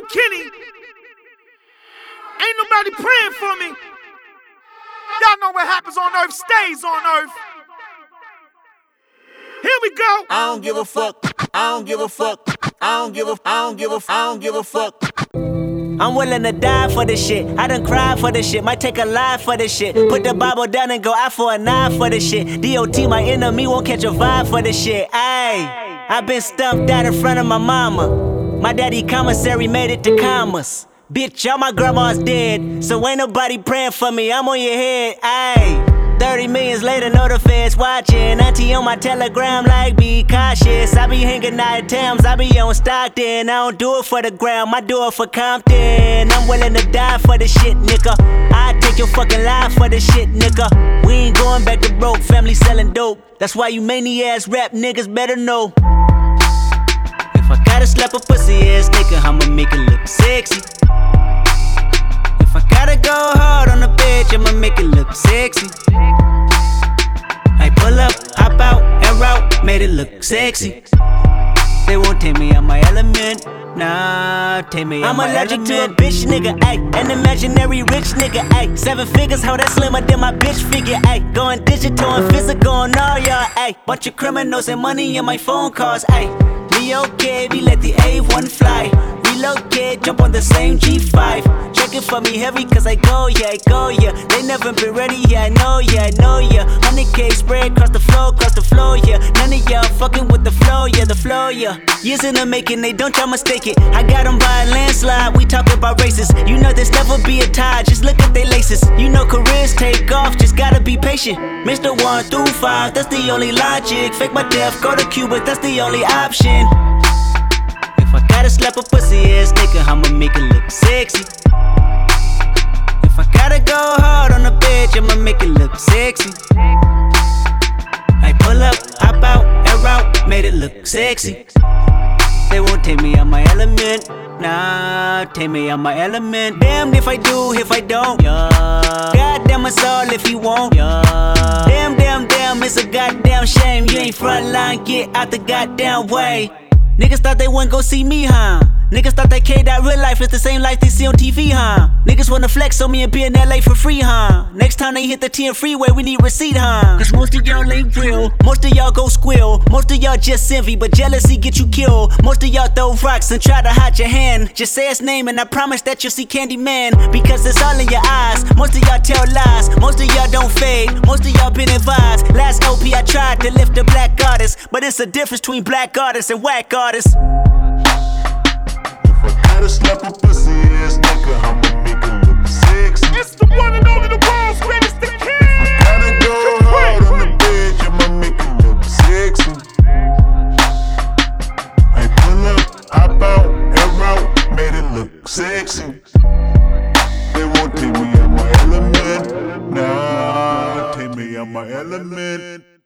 Lou Kenny. Ain't nobody praying for me. Y'all know what happens on earth stays on earth. Here we go. I don't give a fuck. I don't give a fuck. I don't give a fuck. I'm willing to die for this shit. I done cried for this shit. Might take a life for this shit. Put the Bible down and go out for a knife for this shit. DOT, my enemy, won't catch a vibe for this shit. Ayy, I been stumped out in front of my mama. My daddy commissary made it to commas. Bitch, all my grandma's dead, so ain't nobody praying for me. I'm on your head. Ayy, 30 millions later, know the feds watching. Auntie on my telegram like, be cautious. I be hanging out at Tams, I be on Stockton. I don't do it for the gram, I do it for Compton. I'm willing to die for this shit, nigga. I take your fucking life for this shit, nigga. We ain't going back to broke, family selling dope. That's why you many-ass rap niggas better know. If I gotta slap a pussy ass nigga, I'ma make it look sexy. If I gotta go hard on the bitch, I'ma make it look sexy. I pull up, hop out, and route, made it look sexy. They won't take me out my element, nah, take me out my element. I'm allergic to a bitch nigga, ayy, an imaginary rich nigga, ayy. 7 figures, how that slimmer than my bitch figure, ayy. Going digital and physical on all y'all, ayy. Bunch of criminals and money in my phone calls, ayy. We okay, we let the A1 fly. Relocate, jump on the same G5. Check it for me heavy, cause I go, yeah. They never been ready, yeah, I know, yeah. 100K spread across the floor, yeah. None of y'all fucking with the flow, yeah. Years in the making, they don't y'all mistake it. I got them by a landslide, we talk about races. You know there's never be a tie, just look at they laces. You know careers take off, just gotta be patient. Mr. 1 through 5, that's the only logic. Fake my death, go to Cuba, that's the only option. If I gotta slap a pussy ass nigga, I'ma make it look sexy. If I gotta go hard on a bitch, I'ma make it look sexy. I pull up, hop out, and route, made it look sexy. They won't take me out my element, nah, take me out my element. Damned if I do, if I don't, yeah. Goddamn us all if you won't, yeah. Damn, it's a goddamn shame. You ain't frontline, get out the goddamn way. Niggas thought they wouldn't go see me, huh? Niggas thought that K-Dot real life is the same life they see on TV, huh? Niggas wanna flex on me and be in LA for free, huh? Next time they hit the 10 freeway, we need receipt, huh? Cause most of y'all ain't real, most of y'all go squill. Most of y'all just envy, but jealousy get you killed. Most of y'all throw rocks and try to hide your hand. Just say his name and I promise that you'll see Candyman. Because it's all in your eyes, most of y'all tell lies. Most of y'all don't fade, most of y'all been advised. Last OP I tried to lift a black artist, but it's a difference between black artists and whack artists. Gotta slap a pussy ass nigga, I'ma make it look sexy. It's the one and only, the world's greatest, the king. Gotta go hard on the bitch, I'ma make it look sexy. I pull up, hop out, and route, made it look sexy. They won't take me out my element, nah, take me out my element.